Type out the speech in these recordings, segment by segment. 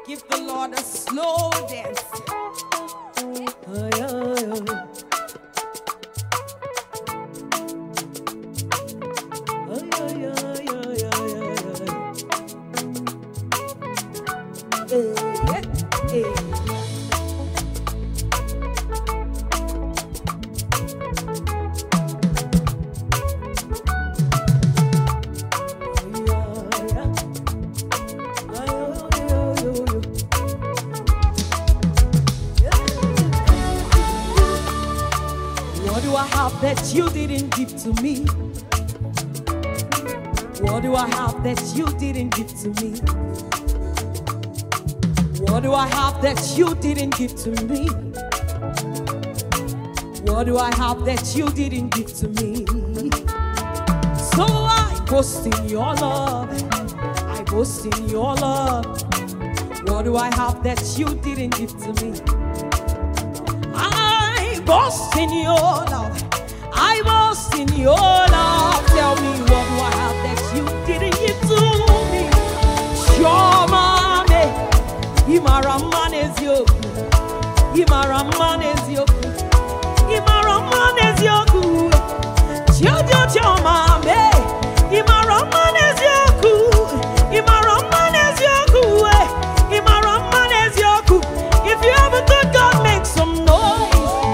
Give the Lord a slow dance. What do I have that you didn't give to me? What do I have that you didn't give to me? What do I have that you didn't give to me? What do I have that you didn't give to me? So I boast in your love. I boast in your love. What do I have that you didn't give to me? I boast in your love. I boast in your love. Tell me, what do I have that you didn't give to me? Shomame, Imaraman is you. Imaraman is you. Imaraman is you. Jojo Chomame, Imaraman is you. Imaraman is you. Imaraman is you. If you have a good God, make some noise.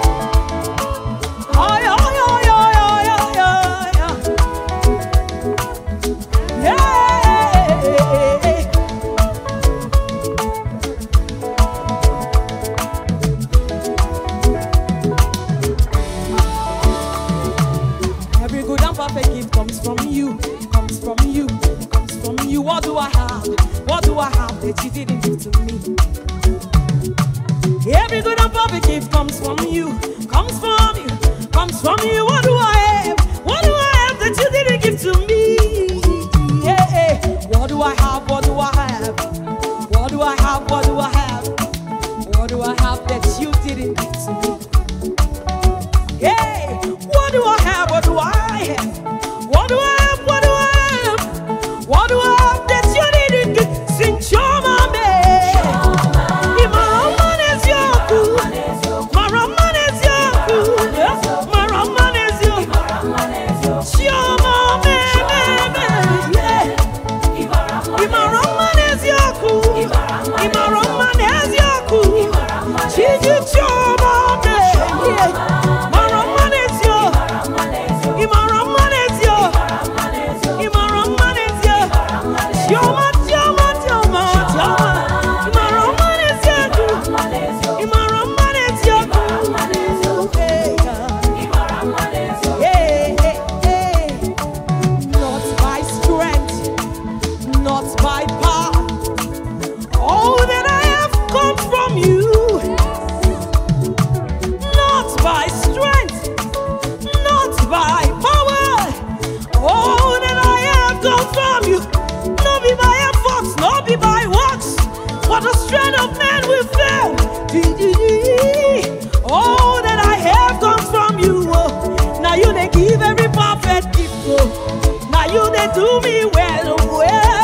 Every good and perfect gift comes from you, comes from you, comes from you. What do I have? What do I have that you didn't give to me? Every good and perfect gift comes from you, comes from you, comes from you. What do I have? What do I have that you didn't give to me? Yeah. What do I have? What do I have? What do I have? What do I have? What do I have that you didn't give to me? Hey, what do I have? What do I have? What do I have? What do I have? What do I have that you didn't give? Sing Choma me. Imaraman is you. Maraman is you. Maraman is you. Choma me. Imaraman is you. Imaraman is you. Chiji Choma me. Maraman is you. Imaraman is you. Imaraman is you. Choma, Choma, Choma, Choma. Imaraman is you. Imaraman is you. Hey, hey, hey. Not by strength, not by power. All that I have comes from you. Not by strength, not by power. All that I have comes from you. Not be by efforts, not be by works. For the strength of man will fail. All that I have comes from you. Now you they give every perfect gift. Now you they do me well, well.